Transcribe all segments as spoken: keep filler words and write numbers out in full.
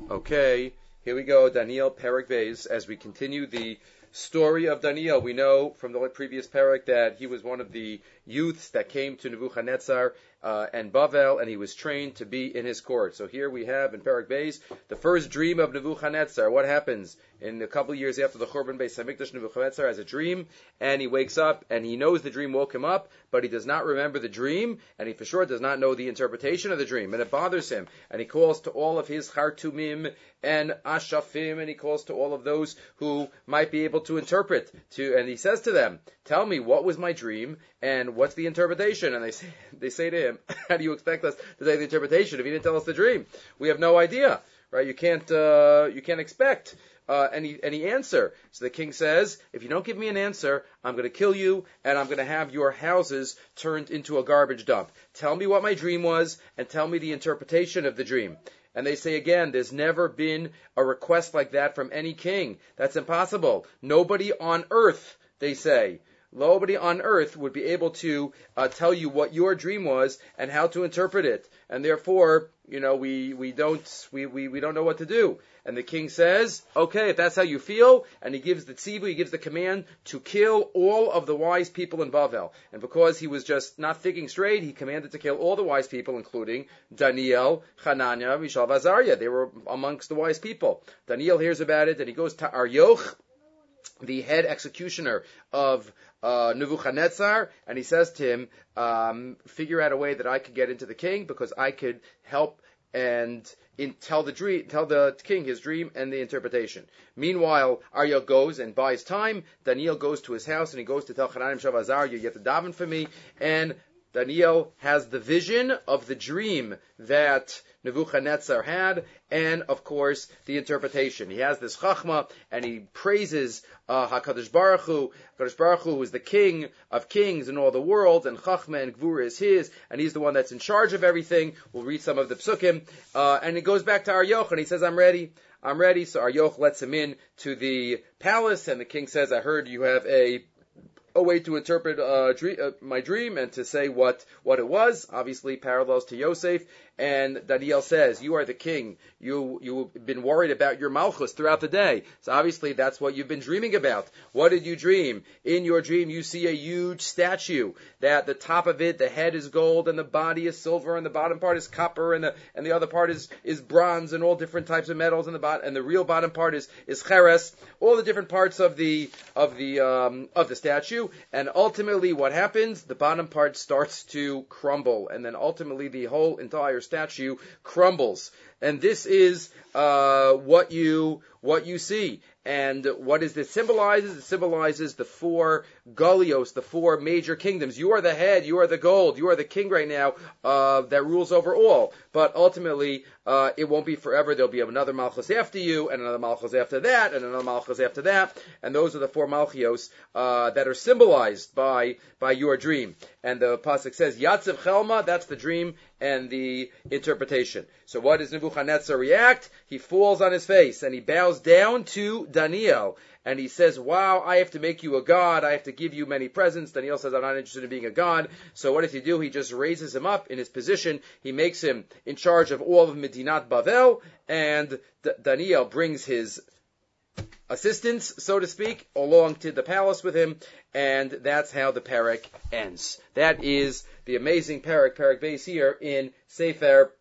Okay, here we go, Daniel Perek Beis, as we continue the story of Daniel. We know from the previous Perek that he was one of the youths that came to Nebuchadnezzar uh, and Bavel, and he was trained to be in his court. So here we have in Perek Beis the first dream of Nebuchadnezzar. What happens? In a couple of years after the Churban Beis Hamikdash, Nebuchadnezzar has a dream, and he wakes up, and he knows the dream woke him up, but he does not remember the dream, and he for sure does not know the interpretation of the dream, and it bothers him. And he calls to all of his Chartumim and Ashafim, and he calls to all of those who might be able to interpret. To, and he says to them, "Tell me, what was my dream, and what's the interpretation?" And they say, they say to him, "How do you expect us to say the interpretation if you didn't tell us the dream? We have no idea, right? You can't, uh, you can't expect." Uh, any, any answer. So the king says, if you don't give me an answer, I'm going to kill you, and I'm going to have your houses turned into a garbage dump. Tell me what my dream was, and tell me the interpretation of the dream. And they say again, there's never been a request like that from any king. That's impossible. Nobody on earth, they say, nobody on earth would be able to uh, tell you what your dream was and how to interpret it. And therefore, you know, we, we don't we, we, we don't know what to do. And the king says, okay, if that's how you feel, and he gives the tzivu, he gives the command to kill all of the wise people in Bavel. And because he was just not thinking straight, he commanded to kill all the wise people, including Daniel, Hananiah, Mishael, Azariah. They were amongst the wise people. Daniel hears about it, and he goes to Arioch, the head executioner of uh, Nebuchadnezzar, and he says to him, um, figure out a way that I could get into the king, because I could help and in, tell the dream, tell the king his dream and the interpretation. Meanwhile, Arioch goes and buys time. Daniel goes to his house, and he goes to tell Hananiah, Mishael, Azariah, you have to daven for me. And Daniel has the vision of the dream that Nebuchadnezzar had, and of course the interpretation. He has this chachma, and he praises uh, Hakadosh Baruch Hu. Hakadosh Baruch Hu is the king of kings in all the world, and chachma and gvura is his, and he's the one that's in charge of everything. We'll read some of the psukim, uh, and he goes back to Arioch, and he says, "I'm ready. I'm ready." So Arioch lets him in to the palace, and the king says, "I heard you have a." a way to interpret uh, dream, uh, my dream and to say what, what it was, obviously parallels to Yosef. And Daniel says, you are the king. You, you've been worried about your malchus throughout the day. So obviously that's what you've been dreaming about. What did you dream? In your dream you see a huge statue that the top of it, the head is gold and the body is silver and the bottom part is copper and the, and the other part is, is bronze and all different types of metals and the bot, and the real bottom part is, is cheres. All the different parts of the, of the, um, of the statue. And ultimately what happens? The bottom part starts to crumble, and then ultimately the whole entire statue crumbles. And this is uh, what you what you see. And what does this symbolizes? It symbolizes the four Galios, the four major kingdoms. You are the head, you are the gold, you are the king right now uh, that rules over all. But ultimately, uh, it won't be forever. There'll be another Malchus after you, and another Malchus after that, and another Malchus after that. And those are the four Malchios uh, that are symbolized by by your dream. And the pasuk says, Yatziv Chelma, that's the dream and the interpretation. So what does Nebuchadnezzar react? He falls on his face, and he bows down to Daniel. And he says, wow, I have to make you a god. I have to give you many presents. Daniel says, I'm not interested in being a god. So what does he do? He just raises him up in his position. He makes him in charge of all of Medinat Bavel. And D- Daniel brings his assistants, so to speak, along to the palace with him. And that's how the Perek ends. That is the amazing Perek, Perek Beis here in Sefer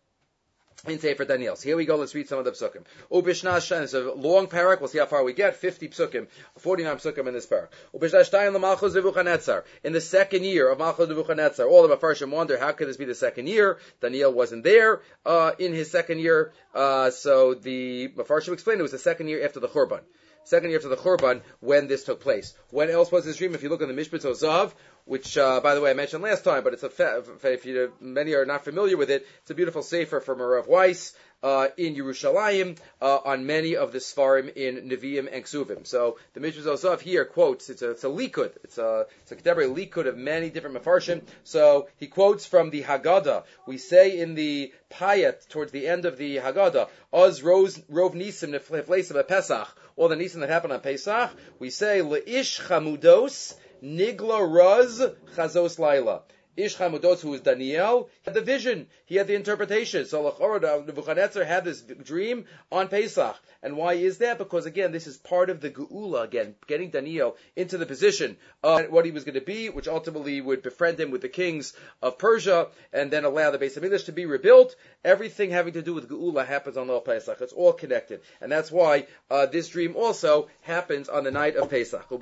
in Sefer Daniel. So here we go. Let's read some of the psukim. Ubishnash, it's a long parak. We'll see how far we get. fifty psukim, forty-nine psukim in this parak. Ubishnash tayim l'malchus Nebuchadnezzar. In the second year of Malchus Nebuchadnezzar, all the Mefarshim wonder how could this be the second year? Daniel wasn't there uh, in his second year, uh, so the Mefarshim explained it was the second year after the Churban. Second year after the Churban when this took place. When else was this dream? If you look in the Mishpat Zav, which, uh, by the way, I mentioned last time, but it's a fa- if you, many are not familiar with it, it's a beautiful sefer from Rav Weiss uh, in Yerushalayim uh, on many of the Sfarim in Nevi'im and Ksuvim. So the Mishpat Zav here quotes, it's a, it's a likud, it's a, it's a contemporary likud of many different Mefarshim. So he quotes from the Haggadah. We say in the Payat, towards the end of the Haggadah, Oz Rov Nisim Nefleisim Pesach, all the Nisim that happened on Pesach, we say, Le'ish Chamudos, Nigla Raz Chazos Laila. Ish Chamudot, who was Daniel, had the vision. He had the interpretation. So Nebuchadnezzar had this dream on Pesach. And why is that? Because again, this is part of the Geula, again, getting Daniel into the position of what he was going to be, which ultimately would befriend him with the kings of Persia, and then allow the Beis HaMikdash to be rebuilt. Everything having to do with Geula happens on Leil Pesach. It's all connected. And that's why uh, this dream also happens on the night of Pesach. Uh,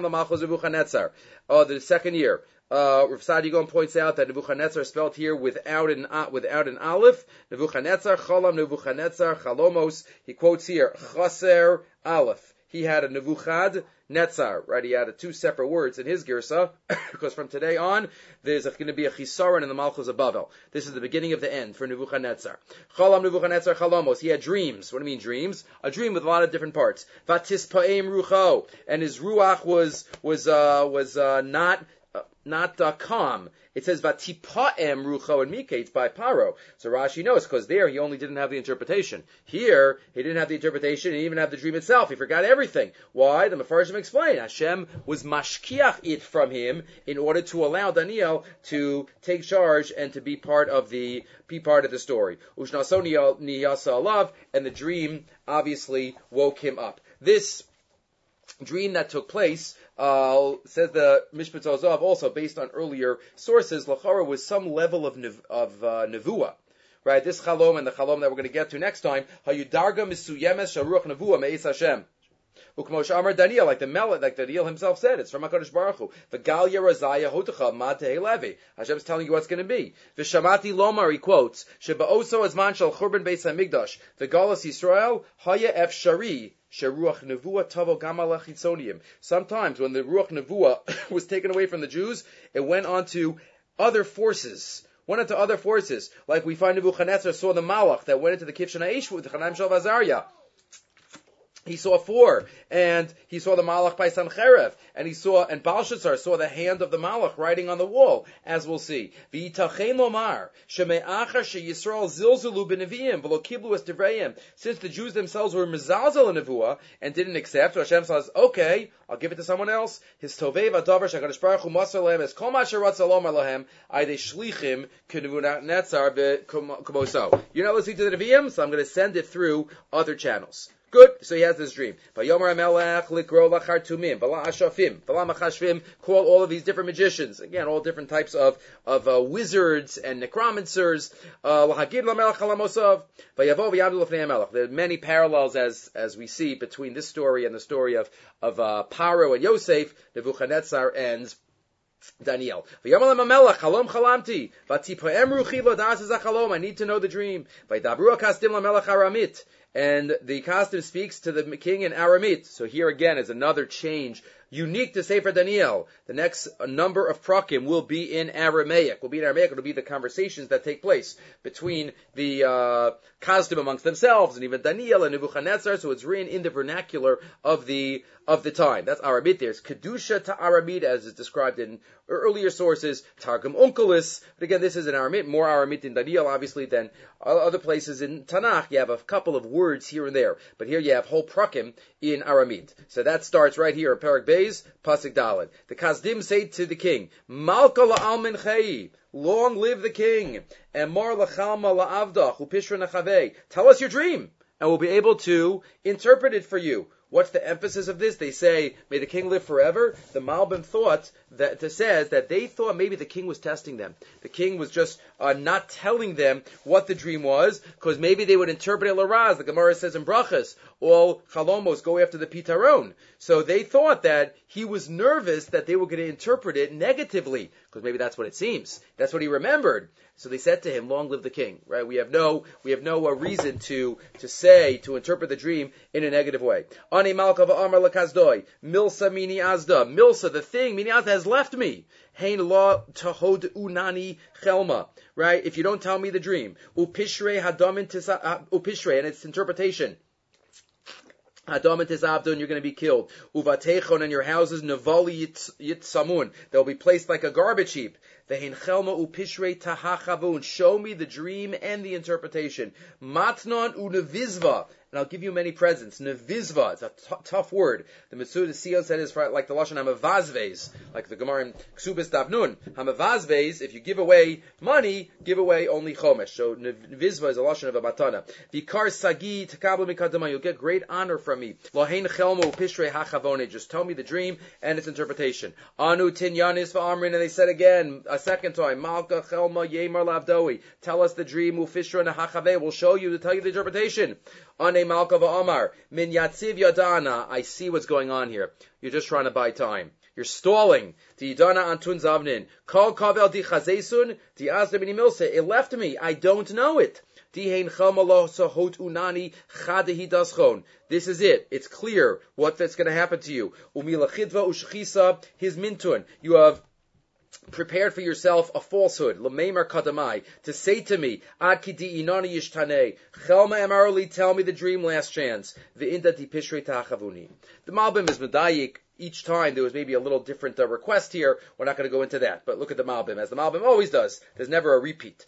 the second year. Uh, Rav Sadi Gaon points out that Nebuchadnezzar is spelled here without an uh, without an aleph. Nebuchadnezzar, Cholam, Nebuchadnezzar, Chalomos. He quotes here, Chaser aleph. He had a Nebuchad Netzar, right? He added two separate words in his girsa, because from today on, there's going to be a chisaron in the Malchus of Bavel. This is the beginning of the end for Nebuchadnezzar. Cholam Nebuchadnezzar Chalomos. He had dreams. What do you mean dreams? A dream with a lot of different parts. Vatispaim Rucho. And his ruach was, was, uh, was, uh, not, Uh, not uh, calm. It says Vatipa'em Rucho and Miketz by Paro. So Rashi knows, because there he only didn't have the interpretation. Here, he didn't have the interpretation, he didn't even have the dream itself. He forgot everything. Why? The Mefarshim explain. Hashem was mashkiach it from him in order to allow Daniel to take charge and to be part of the be part of the story. Ushnaso niyasa alav, and the dream obviously woke him up. This dream that took place, uh, says the Mishpat Zazav, also based on earlier sources, Lachara was some level of nev- of uh, nevuah. Right, this chalom and the chalom that we're going to get to next time, Hayudarga misuyemes sharuach nevuah me'es Hashem. Ukmosh Amar Daniel, like the Melech, like Daniel himself said, it's from HaKadosh Baruch Hu. V'gal yerazaya hotecha matei levi. Hashem's telling you what's going to be. V'shamati lomar, he quotes, Sheba'oso azman shal churban beis hamikdash, v'galas Yisrael, haya efshari, sheruach nevuah tavo gamal achitzonium. Sometimes when the ruach nevuah was taken away from the Jews, it went on to other forces. Went into other forces. Like we find Nebuchadnezzar saw the malach that went into the Kivshan HaEsh with Chanaim Shel Azariah. He saw four, and he saw the Malach by Sancherev, and he saw, and Belshazzar saw the hand of the Malach writing on the wall, as we'll see. V'yitachen lomar, sheme'achar sheYisrael zilzulu b'neviim, v'lo kiblu es divrayim. Since the Jews themselves were mezalzel in nevuah, and didn't accept, so Hashem says, okay, I'll give it to someone else. His tovei v'adavar shakadosh baruch hu masar lehem es kol ma'asher ratza lomar lehem, ayde shlichim k'nevunetzar v'kumoso. You're not listening to the Nevi'im, so I'm going to send it through other channels. Good. So he has this dream. Vayomer HaMelech likro lachartumim, v'la ashafim, v'la machashvim. Call all of these different magicians. Again, all different types of of uh, wizards and necromancers. Lahagid lamelech halamosav. Vayavo v'yavdu l'fnei HaMelech. There are many parallels as as we see between this story and the story of of uh, Paro and Yosef, Nebuchadnezzar and Daniel. I need to know the dream. And the costume speaks to the king in Aramit. So here again is another change unique to Sefer Daniel. The next number of prakim will be in Aramaic. Will be in Aramaic. It'll be the conversations that take place between the uh, costume amongst themselves, and even Daniel and Nebuchadnezzar. So it's written in the vernacular of the of the time. That's Aramit. There's kedusha to Aramit, as is described in earlier sources. Targum Onkelos. But again, this is in Aramit, more Aramit in Daniel, obviously, than other places in Tanakh. You have a couple of words here and there, but here you have whole prakim in Aramid. So that starts right here at Perek Beis, Pasuk Daled. The Kasdim say to the king, Malka la'almin chai, long live the king, and Mar la'chalma la'avdach, u'pishra nachavei. Tell us your dream, and we'll be able to interpret it for you. What's the emphasis of this? They say, may the king live forever. The Malbim thought that it says that they thought maybe the king was testing them. The king was just uh, not telling them what the dream was, because maybe they would interpret it l'raz. The Gemara says in Brachas, all chalomos go after the pitaron. So they thought that he was nervous that they were going to interpret it negatively, because maybe that's what it seems. That's what he remembered. So they said to him, "Long live the king!" Right? We have no, we have no uh, reason to to say to interpret the dream in a negative way. Ani malka va'amar lakazdoi milsa mini azda milsa, the thing mini azda has left me. Hein la tahod unani chelma. Right? If you don't tell me the dream, upishrei hadamin tisa upishrei, and its interpretation. Adam and Tizabdon, you're going to be killed. Uvatechon, and your houses, Navali Yitzamun, they'll be placed like a garbage heap. Vehin Chelma Upishrei Tahachavun, show me the dream and the interpretation. Matnon Unavizva, and I'll give you many presents. Nevizva, it's a t- tough word. The Metzudah Sion said is like the Lashon Hamavazves, like the Gemara in Ksubis Davnun. Hamavazves, if you give away money, give away only Chomesh. So Nevizva is a Lashon of a Matana. Vikar Sagi Takabla Mikadama, you'll get great honor from me. Lohein Chelmo Pishrei Hachavone, just tell me the dream and its interpretation. Anu Tinyanis Va'amrin, and they said again, a second time, Malka Chelma Yemar Lavdoi, tell us the dream, Ufishra Nahachave, we'll show you, to tell you the interpretation. Ane Malka Va'amar, Min Yatziv Yadana, I see what's going on here. You're just trying to buy time. You're stalling. Di Yadana Antun Zavnin. Kol Kavel Di Chazesun, Di Azda Bini Milse, it left me, I don't know it. This is it. It's clear what that's going to happen to you. His mintun. You have prepared for yourself a falsehood. To say to me, Ad kidi inani yishtane. Chelma emarli, tell me the dream, last chance. The Malbim is medayik. Each time there was maybe a little different uh, request here. We're not going to go into that. But look at the Malbim, as the Malbim always does. There's never a repeat.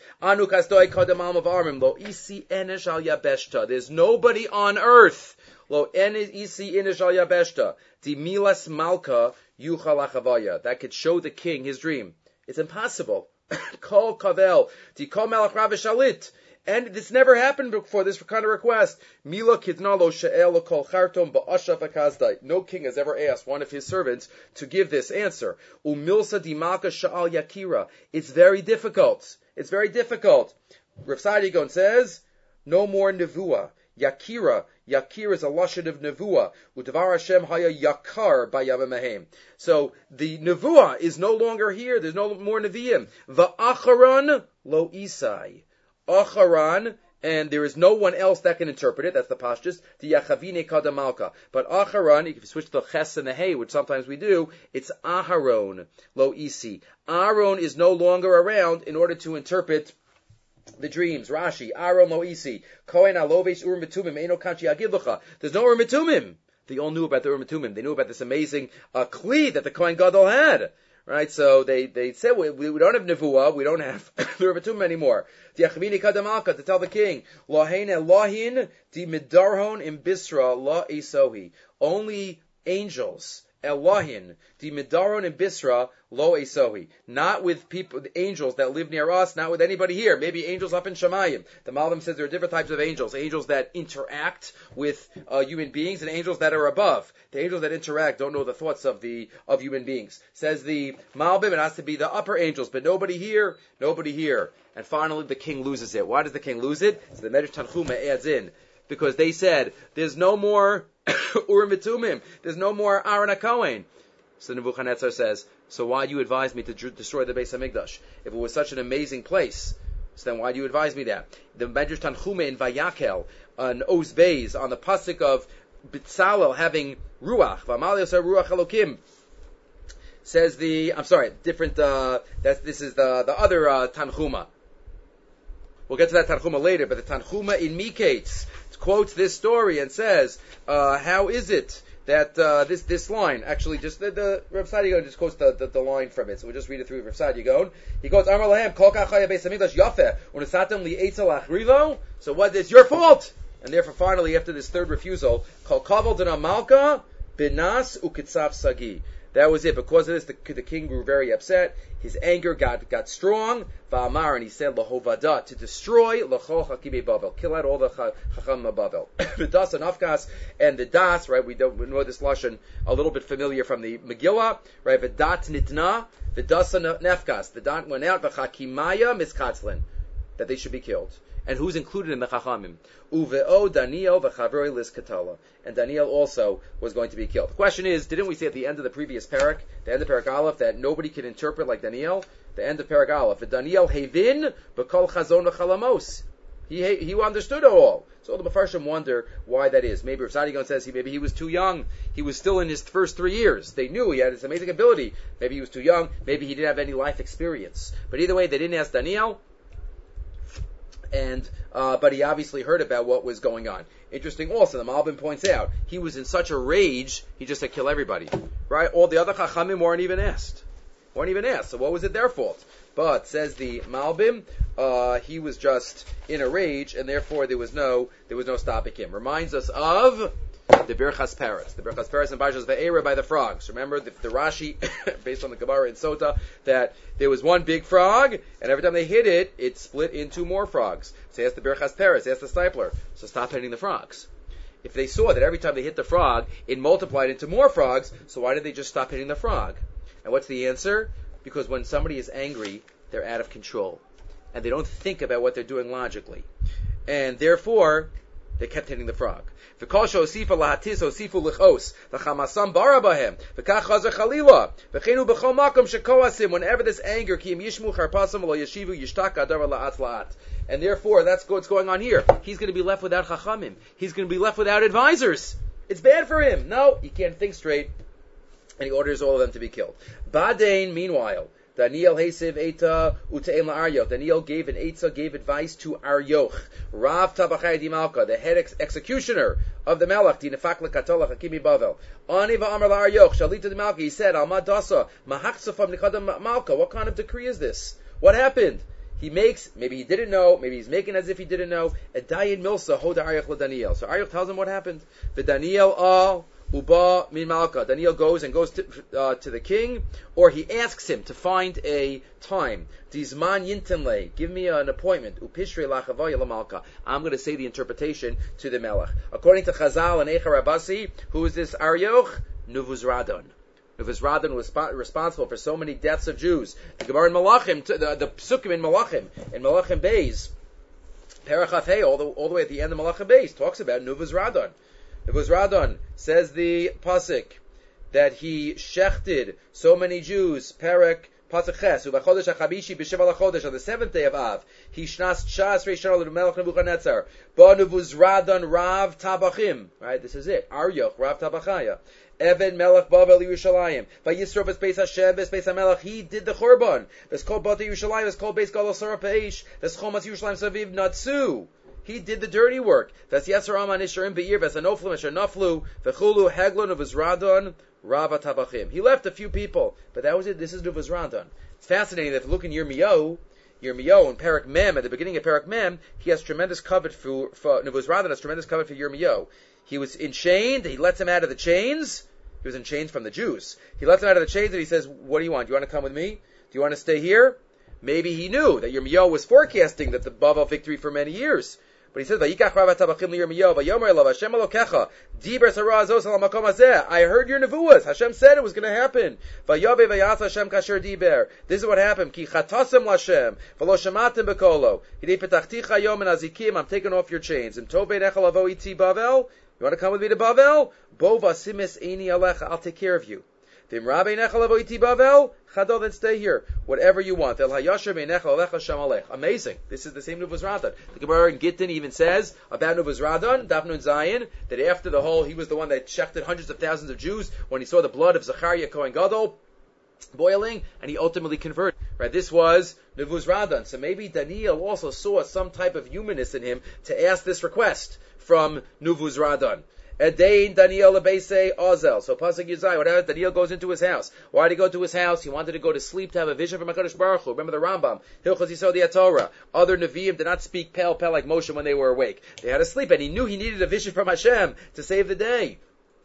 There's nobody on earth. Lo isi inish al yabeshta. Di milas malka yuchal achavaya. That could show the king his dream. It's impossible. Kol kavel. Di kol melech ravishalit. And this never happened before, this kind of request. Mila kidnalo she'el kol chartom ba'ashav akazdai. No king has ever asked one of his servants to give this answer. Umilsa dimaka sha'al yakira. It's very difficult. It's very difficult. Rav Saadia Gaon says, no more nevuah. Yakira. Yakir is a lashon of nevuah. U'devar Hashem haya yakar b'yavim. So the nevuah is no longer here. There's no more neviim. Va'acharon lo isai. Acharan, and there is no one else that can interpret it. That's the pashtus. The Yachavine Kadamalka. But Acharan, if you switch the ches and the hey, which sometimes we do, it's Aharon lo isi. Aaron is no longer around in order to interpret the dreams. Rashi, Aaron lo isi. Kohen alovesh ur mitumim eino kanchi agidlucha. There's no ur mitumim. They all knew about the ur mitumim. They knew about this amazing uh, kli that the Kohen Gadol had. Right, so they, they said, we, we don't have nevuah, we don't have Rubatum anymore. The Yachmini Kadamalka, to tell the king, Lohein Elohin, di Midarhon im Bisra, la Esohi. Only angels, Elohin, di Midarhon im Bisra, lo Esohi. Not with people, the angels that live near us, not with anybody here. Maybe angels up in Shemayim. The Malbim says there are different types of angels. Angels that interact with uh, human beings and angels that are above. The angels that interact don't know the thoughts of the of human beings. Says the Malbim, it has to be the upper angels, but nobody here, nobody here. And finally the king loses it. Why does the king lose it? So the Medrash Tanchuma adds in. Because they said, there's no more Urim Mitumim. There's no more Aaron HaKohen. So Nebuchadnezzar says, so why do you advise me to destroy the Beis HaMikdash? If it was such an amazing place, so then why do you advise me that? The Medrash Tanchuma in Vayakel, on Oz Beis, on the pasuk of Bitzalel having Ruach, V'amal Yosef Ruach Elokim, says the, I'm sorry, different, uh, that's, this is the, the other uh, Tanchuma. We'll get to that Tanchuma later, but the Tanchuma in Miketz quotes this story and says, uh, how is it that uh, this this line, actually just, the, the Rav Saadia Gaon just quotes the, the, the line from it, so we'll just read it through Rav Saadia Gaon. He quotes, Amar Lahem, Kol Kachaya Beis HaMikdash Yafeh, Unesatem Li'etzel Achrivo, so what, it's your fault! And therefore finally, after this third refusal, Kol Kavel Dina Malka, Binas Ukitzav Sagi. That was it. Because of this, the, the king grew very upset. His anger got got strong. Va'amar, and he said, Lahovada, to destroy Lachol Chakimei Bavel, kill out all the Chacham of Bavel. The Das and Afkas, and the Das, right, we don't we know this Lashon a little bit familiar from the Megillah, right, V'dat Nitna, V'das Nefkas, the Dat went out, V'chakimaya Miskatzlin, that they should be killed. And who's included in the Chachamim? Uveo Daniel v'chavroi liskatala. And Daniel also was going to be killed. The question is, didn't we say at the end of the previous parak, the end of Parak Aleph, that nobody can interpret like Daniel? The end of Parak Aleph. Daniel Hevin b'kol chazon v'chalamos. He he understood it all. So the Mefarshim wonder why that is. Maybe Rav Saadia Gaon says he maybe he was too young. He was still in his first three years. They knew he had this amazing ability. Maybe he was too young. Maybe he didn't have any life experience. But either way, they didn't ask Daniel. And uh, but he obviously heard about what was going on. Interesting also, the Malbim points out, he was in such a rage, he just said, kill everybody. Right? All the other Chachamim weren't even asked. Weren't even asked. So what was it their fault? But, says the Malbim, uh, he was just in a rage, and therefore there was no there was no stopping him. Reminds us of the Birchas Peretz. The Birchas Peretz and Parshas Ve'era by the frogs. Remember the, the Rashi, based on the Gemara in Sota, that there was one big frog, and every time they hit it, it split into more frogs. So ask the Birchas Peretz, ask the Stipler, so stop hitting the frogs. If they saw that every time they hit the frog, it multiplied into more frogs, so why did they just stop hitting the frog? And what's the answer? Because when somebody is angry, they're out of control. And they don't think about what they're doing logically. And therefore, they kept hitting the frog. Whenever this anger, and therefore that's what's going on here. He's going to be left without chachamim. He's going to be left without advisors. It's bad for him. No, he can't think straight, and he orders all of them to be killed. Badain, meanwhile, Daniel Hesev Eita Uteim Aryoch. Daniel gave an Eitza, gave advice to Aryoch. Rav Tabachai Di Malka, the head ex- executioner of the Melech, Di Nefak Lekatola Hakimi Bavel. Ani va'amar la'Aryoch, Shalita Di Malka, he said, Alma Dasa, Mahachsafam Nikadam Malka. What kind of decree is this? What happened? He makes, maybe he didn't know, maybe he's making as if he didn't know, Edayin Milsa Hoda Aryoch la Daniel. So Aryoch tells him what happened. The Daniel all Uba min Malka. Daniel goes and goes to, uh, to the king, or he asks him to find a time. Dizman yintenle, give me an appointment. Upishre lachavaya la Malka. I'm going to say the interpretation to the Melech. According to Chazal and Eicha Rabasi, who is this Aryoch? Nuvuzradon. Nuvuzradon was sp- responsible for so many deaths of Jews. The Gemara in Malachim, the, the Psukim in Malachim, in Malachim Beis, Perachaf Hey, all the all the way at the end of Malachim Beis, talks about Nuvuzradon. Nuvuzradon, says the pasuk, that he shechted so many Jews. Perek pasuk ches u'vachodesh hachabishi b'sheval hachodesh, on the seventh day of Av. He shnas shas reishon l'melech Nebuchadnezzar. Ba Nuvuzradon Rav Tabachim. Right, this is it. Aryoch Rav Tabachaya. Eved Melech Bavel Yerushalayim. Vayisrov es Beis Hashem es Beis HaMelech. He did the Churban. Ves kol Bata Yerushalayim. Ves kol Beis Gadol Sarah Peish. Ves chomas Yerushalayim Saviv Natsu. He did the dirty work. Ves Yetzer Aman Isharim Be'ir. Ves Anoflim Asher Naflu. Vechulu Heglon of Nuvuzradon Rav Tabachim. He left a few people, but that was it. This is Nuvuzradon. It's fascinating that if you look in Yirmiyahu, Yirmiyahu in Perek Mem, at the beginning of Perek Mem, he has tremendous covet for, for Nuvuzradon has tremendous covet for Yirmiyahu. He was enchained. He lets him out of the chains. He was in chains from the Jews. He lets him out of the chains and he says, what do you want? Do you want to come with me? Do you want to stay here? Maybe he knew that Yirmiyahu was forecasting that the Bavel victory for many years. But he says, "Vayikach Rav Tabachim liYirmiyahu, Vayomer Elav Hashem Elokecha, Diber Sarah Azos Al Makom Hazeh." I heard your nevuas. Hashem said it was going to happen. Vayave Vayatz Hashem Kasher Diber. This is what happened. Ki Chatasem Lashem, V'lo Shematim Bekolo. Hidei Petachticha Yom and Azikim. I'm taking off your chains. And Tov Beinechal Avo Iti Bavel. You want to come with me to Bavel? Bo Vasimis Eini Alecha. I'll take care of you. Vim Rabbi Nechal Avo Iti Bavel. Chadol, then stay here. Whatever you want. El Hayasher Beinechal Alecha Shamalech. Amazing. This is the same Nuvuzradon. The Gemara in Gittin even says about Nuvuzradon, Daf Nun Zayin, that after the whole, he was the one that shechted hundreds of thousands of Jews when he saw the blood of Zechariah Kohen Gadol boiling, and he ultimately converted. Right? This was Nuvuzradon. So maybe Daniel also saw some type of humanness in him to ask this request from Nuvuzradon. Edain Daniel Lebeisei Ozel. So Pasuk Yizai, whatever, Daniel goes into his house. Why did he go to his house? He wanted to go to sleep to have a vision from HaKadosh Baruch Hu. Remember the Rambam, Hilchos Yisod Torah. Other Nevi'im did not speak pale, pale like Moshe when they were awake. They had to sleep, and he knew he needed a vision from Hashem to save the day.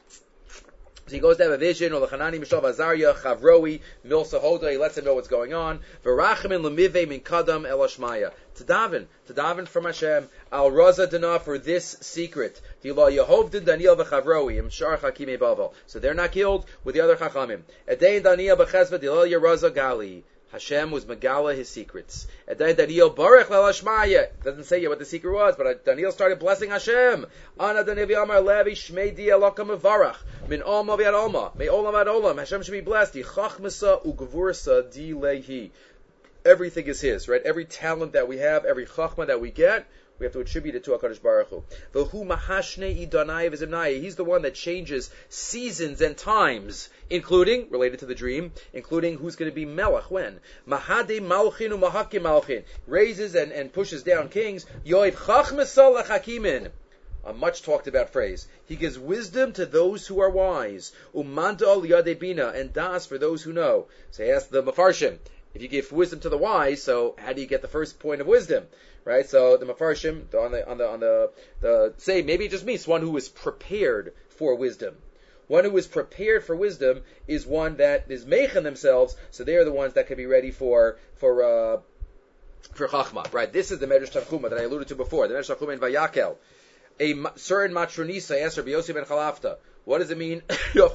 So he goes to have a vision, or the Chanani Mishav Azariah, Chavroi, Milsa Hoda, he lets him know what's going on. V'rachamin l'mivei min kadam el Hashmaya. To daven, to daven from Hashem, al raza dana, for this secret. D'lo Yehov din Daniel v'Chavroi, im shar chakimei Bavel. So they're not killed with the other Chachamim. Edein Daniel b'chesva d'lo Yeraza gali. Hashem was Megala his secrets. And then Daniel Baruch Lelashmaya. Doesn't say yet what the secret was, but Daniel started blessing Hashem. Ana Daniel Yamar Levi Shmei Di Elokam Mevarach Min Olma V'Yad Olma. May Olam Ad Olam. Hashem should be blessed. Yichachmasa Ugvursa Di Lehi. Everything is His, right? Every talent that we have, every chachma that we get, we have to attribute it to HaKadosh Baruch Hu. V'hu mahashne idonai v'zimnai. He's the one that changes seasons and times, including, related to the dream, including who's going to be melech when. Mahade malchin u'mahakim malchin. Raises and, and pushes down kings. Yoiv chachmesal lechakimin. A much talked about phrase. He gives wisdom to those who are wise. Umanta al yadei bina, and das for those who know. So he asked the Mefarshim, if you give wisdom to the wise, so how do you get the first point of wisdom? Right? So the Mefarshim on the on the on the, the say maybe it just means one who is prepared for wisdom. One who is prepared for wisdom is one that is meichen themselves, so they are the ones that can be ready for for uh, for chachma. Right? This is the Medrash Tanchuma that I alluded to before. The Medrash Tanchuma in Vayakel. A certain matronisa asked Rabbi Yossi ben Chalafta, what does it mean? He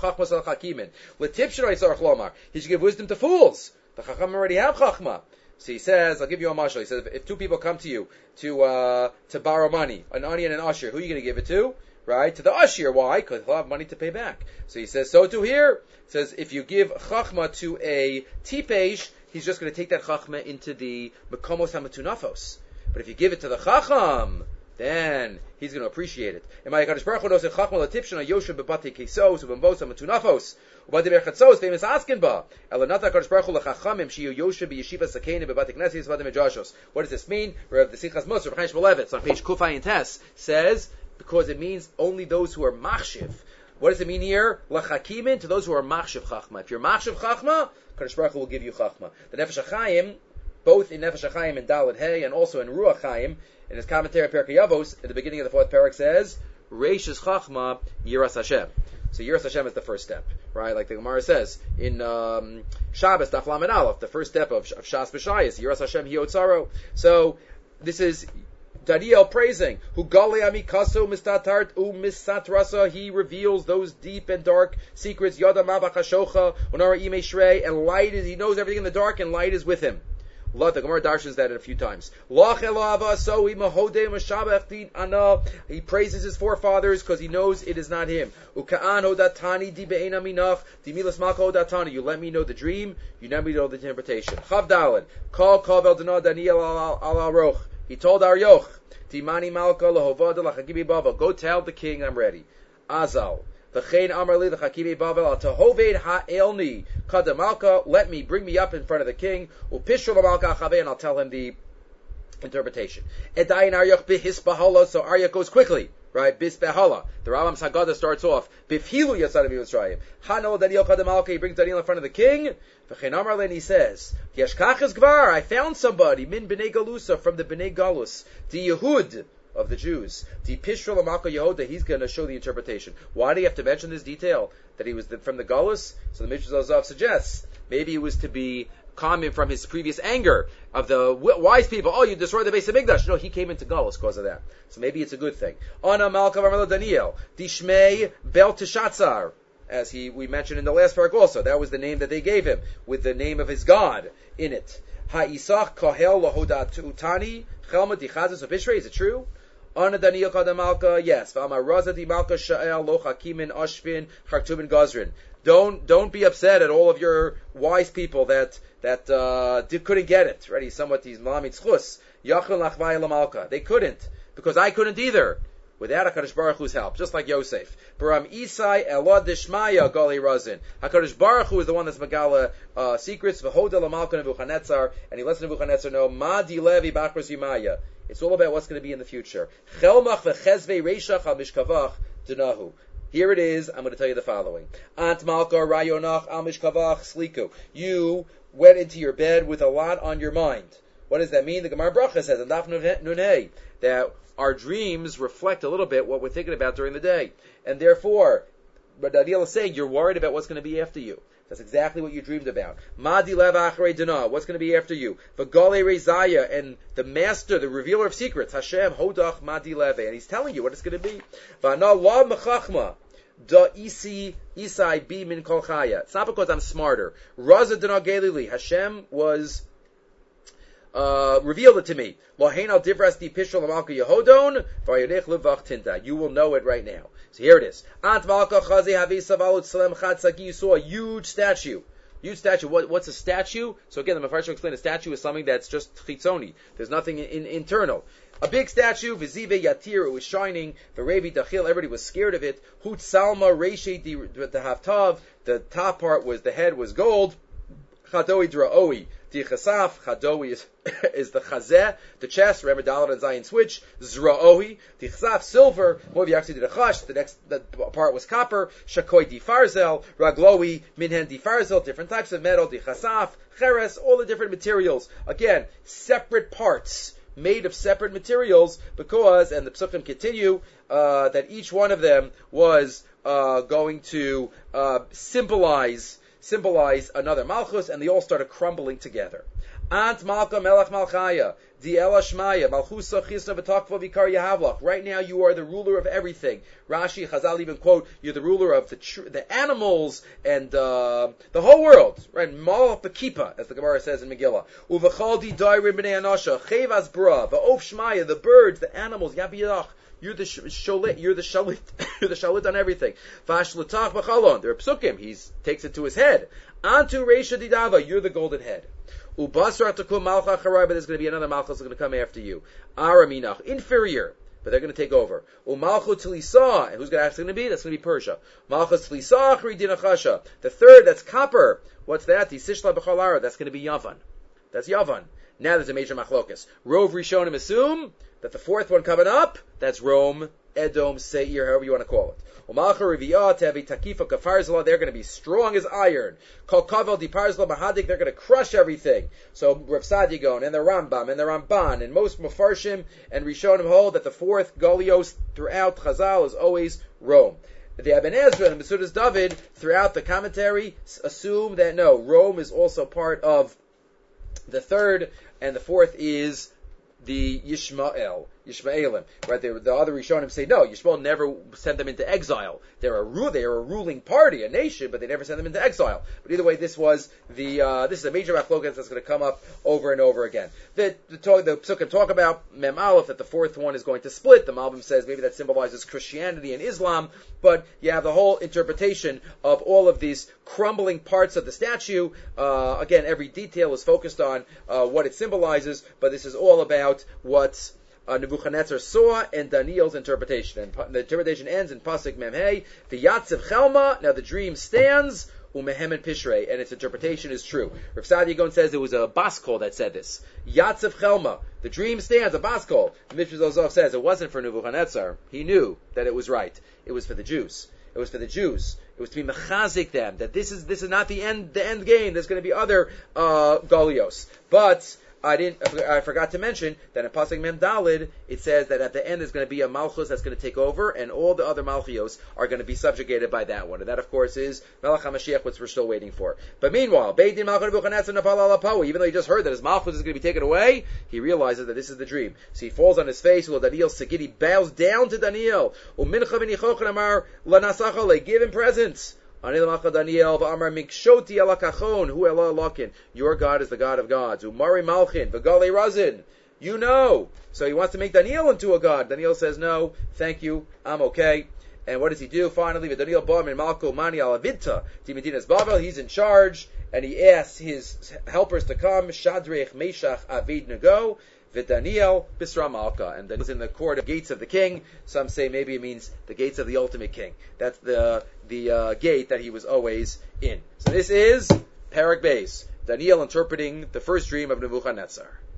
should give wisdom to fools. The chacham already have chachma. So he says, I'll give you a mashal. He says, if two people come to you to uh, to borrow money, an ani and an usher, who are you going to give it to? Right? To the usher. Why? Because he'll have money to pay back. So he says, so too here. He says, if you give chachma to a tipesh, he's just going to take that chachma into the mekomos hamatunafos. But if you give it to the chacham, then he's going to appreciate it. And my Kadosh Baruch Hu knows that chachma latipshana yoshem bebate kesos ubambos hamatunafos ubade berchatzos famous askin ba elanata Kadosh Baruch Hu lechachamim shiyu yoshem beyeshiva sakene bebate knesses vade medrashos. What does this mean? Rav the Sichas Moshe Rav Chaim Shmulevitz on page Kufay and Tes says, because it means only those who are machshiv. What does it mean here? Lachakimin, to those who are machshiv chachma. If you're machshiv chachma, Kadosh Baruch Hu will give you chachma. The Nefesh HaChaim, both in Nefesh HaChaim and Dalet Hey, and also in Ruach Chaim, in his commentary on Perkei Avos, at the beginning of the fourth parak says, Reish is chachma, Yiras Hashem. So Yiras Hashem is the first step, right? Like the Gemara says in um, Shabbos Daf Lamed Aleph, the first step of, of Shas B'Shayis, Yiras Hashem Hiyotzaro. So this is Daniel praising, who Gali Amikaso Mistatart U Misatrasa, he reveals those deep and dark secrets, Yada Mabachashocha, Unara Ime Shrei, and light is, he knows everything in the dark, and light is with him. The Gemara darshans that a few times. He praises his forefathers because he knows it is not him. You let me know the dream, you let me know the interpretation. He told Aryoch, go tell the king I'm ready. Azal. V'chein amarli l'chakimi bavel al tahoved ha'elni kadamalka. Let me bring me up in front of the king. Upishul l'malka achavei, and I'll tell him the interpretation. Edayin Aryach bihisbahala. So Aryach goes quickly, right? Bisbahala. The Rambam Sagada starts off bifhilu yasadim Yisrael. Hanol Daniel kadamalka. He brings Daniel in front of the king. V'chein amarli, and he says, Yeshkachas gvar. I found somebody min bnei galusa, from the bnei galus, the Yehud of the Jews. The Pishra Lamaka Yehuda, he's going to show the interpretation. Why do you have to mention this detail? That he was the, from the Galus? So the Mishnah Zazav suggests, maybe it was to be calming from his previous anger of the wise people. Oh, you destroyed the base of Mikdash. No, he came into Galus because of that. So maybe it's a good thing. Ana Malka V'Amar Daniel, Dishmei Bel Teshatzar, as he we mentioned in the last parak also. That was the name that they gave him, with the name of his god in it. Ha'isach Kohel Lahodatutani Chelma Dichazis of Ishrei. Is it true? Ana Daniel Kadamalka, yes. V'amar Raza Di Malka Sha'el Lo Hakimin Ashvin Chartumin Gazrin. Don't don't be upset at all of your wise people that that uh, did, couldn't get it. Right? He's somewhat these Malamid Schus. Yachon Lachvay Lamalka. They couldn't, because I couldn't either, without HaKadosh Baruch Hu's help, just like Yosef. Baram Isai Elad Dishmaya Gali Razin. HaKadosh Baruch Hu is the one that's Megala uh, secrets. V'hoda Lamalka Nebuchadnezzar, and he lets Nebuchadnezzar know Ma Di Levi Bachros Yimaya. It's all about what's going to be in the future. Chelmach v'chezvei reishach al mishkavach dunahu. Here it is. I'm going to tell you the following. Ant malka rayonach al mishkavach sliku. You went into your bed with a lot on your mind. What does that mean? The Gemara Bracha says in Daf Nunei that our dreams reflect a little bit what we're thinking about during the day, and therefore, but Daniel is saying you're worried about what's going to be after you. That's exactly what you dreamed about. Madi leva achrei dana. What's going to be after you? V'gale rezaya, and the master, the revealer of secrets, Hashem hodach madi leve, and he's telling you what it's going to be. V'ana la mechachma da isi isai bi min kol chaya. It's not because I'm smarter. Raza dana galili. Hashem was uh, revealed it to me. Lohein al divras di pishol amalka yehodon v'ayonech levach tinta. You will know it right now. So here it is. Ant malka chazi havisa valut salem chatzaki. You saw a huge statue. Huge statue. What, what's a statue? So again, the Mefarshim explain a statue is something that's just chitzoni. There's nothing in, in, internal. A big statue, v'zive yatir, it was shining. V'revi dachil, everybody was scared of it. Hut salma reishe the haftav. The top part was, the head was gold. Chadoi Dra'oi. Tichasaf, Chadoi is, is the Chazeh, the chest. Remember, Dalet and Zayin switch. Zra'oi. Tichasaf, silver. Movi actually did a chash. The next the part was copper. Shakoi Difarzel. Ragloi, Minhen Difarzel. Different types of metal. Tichasaf, Cheres, all the different materials. Again, separate parts made of separate materials because, and the Psukim continue, uh, that each one of them was uh, going to uh, symbolize symbolize another Malchus, and they all started crumbling together. Ant Malka Melech Malchaya, Di Ela Shmaya, Malchusa Chisna V'Takva Vikar Yahavlach. Right now you are the ruler of everything. Rashi, Chazal even quote, you're the ruler of the tr- the animals and uh, the whole world. Right? Malach B'Kipa, as the Gemara says in Megillah. Uvachal Di Dairim B'nei Anasha, Chevas Bra, V'Of Shmaya, the birds, the animals, Yabiyach. You're the shalit. You're the shalit. You're the shalit on everything. Vashlatach b'chalon. There are psukim. He takes it to his head. Antu reisha didava. You're the golden head. Ubasar takum malcha charai. But there's going to be another malchus that's going to come after you. Araminach, inferior, but they're going to take over. Umalchu tlisa. And who's going to actually going to be? That's going to be Persia. Malchus tlisa achri dinachasha. The third, that's copper. What's that? The sishla b'chalara. That's going to be Yavan. That's Yavan. Now there's a major machlokas. Rov Rishonim assume that the fourth one coming up, that's Rome, Edom, Seir, however you want to call it. They're going to be strong as iron. They're going to crush everything. So Rav Sadigon and the Rambam and the Ramban and most Mefarshim and Rishonim hold that the fourth Golios throughout Chazal is always Rome. The Ibn Ezra and the Mesudas David throughout the commentary assume that no, Rome is also part of the third, and the fourth is the Yishmael, Yishmaelim, right? They, the other Rishonim say no. Yishmael never sent them into exile. They're a ru- they're a ruling party, a nation, but they never sent them into exile. But either way, this was the uh, this is a major machlokas that's going to come up over and over again. The the, talk, the Psukim talk about Mem Aleph that the fourth one is going to split. The Malbim says maybe that symbolizes Christianity and Islam, but you have the whole interpretation of all of these crumbling parts of the statue. Uh, again, every detail is focused on uh, what it symbolizes, but this is all about what uh, Nebuchadnezzar saw and Daniel's interpretation. And the interpretation ends in Pasuk Memhei, the Yatziv Chelma, now the dream stands, Umehem and Pishrei, and its interpretation is true. Rav Sadigon says it was a Baskol that said this. Yatziv Chelma, the dream stands, a Baskol. Mishra Zozov says it wasn't for Nebuchadnezzar. He knew that it was right. It was for the Jews. It was for the Jews. It was to be mechazik them, that this is this is not the end the end game. There's going to be other uh, Golios. But I didn't. I forgot to mention that in Pasuk Mem Dalid it says that at the end there's going to be a Malchus that's going to take over, and all the other Malchios are going to be subjugated by that one. And that, of course, is Melech HaMashiach, which we're still waiting for. But meanwhile, Beit Din Malchus Nebuchadnezzar Nafal Al Apo, even though he just heard that his Malchus is going to be taken away, he realizes that this is the dream. So he falls on his face. Well, Daniel Segidi bows down to Daniel. Umincha v'nichochen amar lanasachale, give him presents. Your God is the God of gods. Umari Malchin, V'Galei Razin. You know. So he wants to make Daniel into a god. Daniel says, no, thank you, I'm okay. And what does he do? Finally, Daniel Bam in Malko Mani Alavinta, Timedinas Babel, he's in charge, and he asks his helpers to come, Shadrach, Meshach, Abednego, Daniel Bisra Malka, and then he's in the court of gates of the king. Some say maybe it means the gates of the ultimate king. That's the the uh, gate that he was always in. So this is Parak Beis, Daniel interpreting the first dream of Nebuchadnezzar.